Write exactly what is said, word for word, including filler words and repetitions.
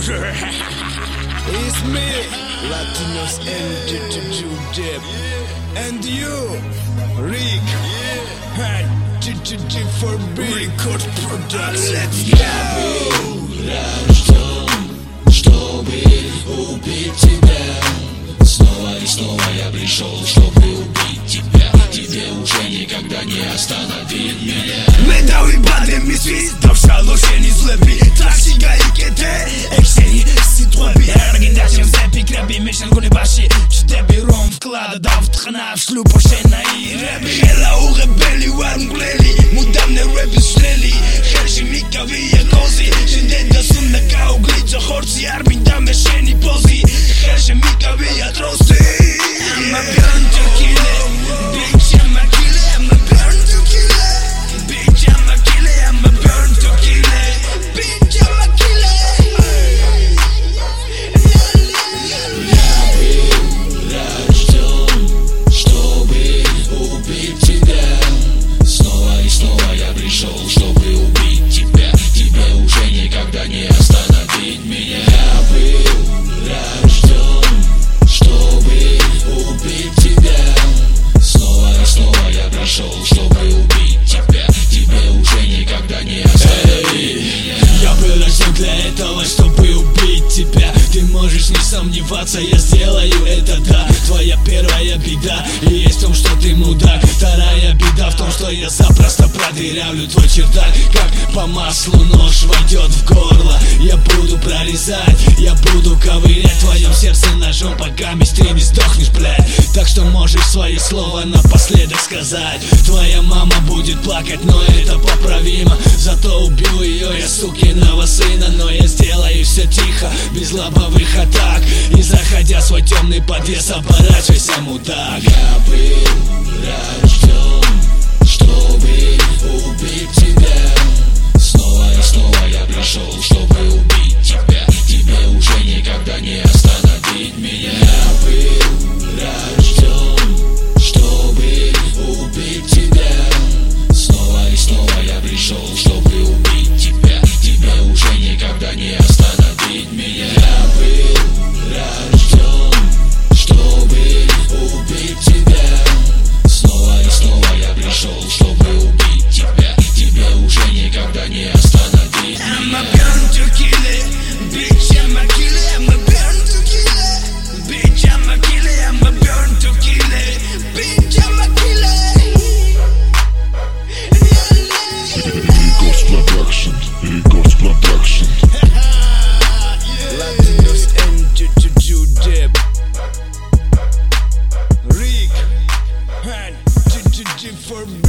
It's me, Latinos and J-J-J-Dip, and you, Rick, and J-J-J for Record Production. Let's go! Рожден, чтобы убить тебя. Снова и снова я пришел, чтобы убить тебя. Тебе уже никогда не остановить меня. Medał i badem mi свист, да в шалу się nie zlepi. Trashiga i kete, ekseni ситроби. Аргендачем зэпи, краби, мешан гули баши. Чтеби ром вклада, да в тхана, в шлюпо шена и рэби. Хела у ребели, уарм глели, мудамне рэпи стрели. Херши микави я кози, шинден да сум на кау глиджа хорци. Арбин да мешени пози, херши микави я троси. I'm a burn to kill it, bitch, I'm a kill it, I'm a burn to kill it. Bitch, I'm a kill it, I'm a burn to kill it. Bitch, I'm a kill it. Я был рожден, чтобы убить тебя. Снова и снова я пришел, чтобы убить тебя. Тебе уже никогда не остановить меня. Я был рожден, чтобы убить тебя. Снова и снова я пришел, чтобы убить тебя. Тебе уже никогда не остановить меня. Я был рожден для этого, чтобы убить тебя. Ты можешь не сомневаться, я сделаю это, да. Твоя первая беда есть в том, что ты мудак. Вторая беда в том, что я запросто продырявлю твой чердак. Как по маслу нож войдет в горло, я буду прорезать, я буду ковырять в твоем сердце ножом, пока ты не сдохнешь, блядь. Так что можешь свое слово напоследок сказать. Твоя мама будет плакать, но это поправимо. Зато убил ее я, сукиного сына. Но я сделаю все тихо, без лобовых атак. И заходя в свой темный подъезд, оборачивайся, мудак. Я был рожден, чтобы убить тебя. Снова и снова я пришел, чтобы убить тебя. Тебе уже никогда не остановить меня. Я был рожден, чтобы убить тебя. Снова и снова я пришел, чтобы убить тебя. Тебе уже никогда не остановить меня. Я был рожден, чтобы убить тебя. Снова и снова я пришел, чтобы убить тебя. Тебе уже никогда не остановить I'm меня. a burn to kill it, bitch, I'm a kill it, I'm a burn to kill it. Bitch, I'm a kill it, I'm a burn to kill it. Bitch, I'm a kill it. Records Production, Records Production. Latinos and J-J-J-Dip, Rick, and J-J-J for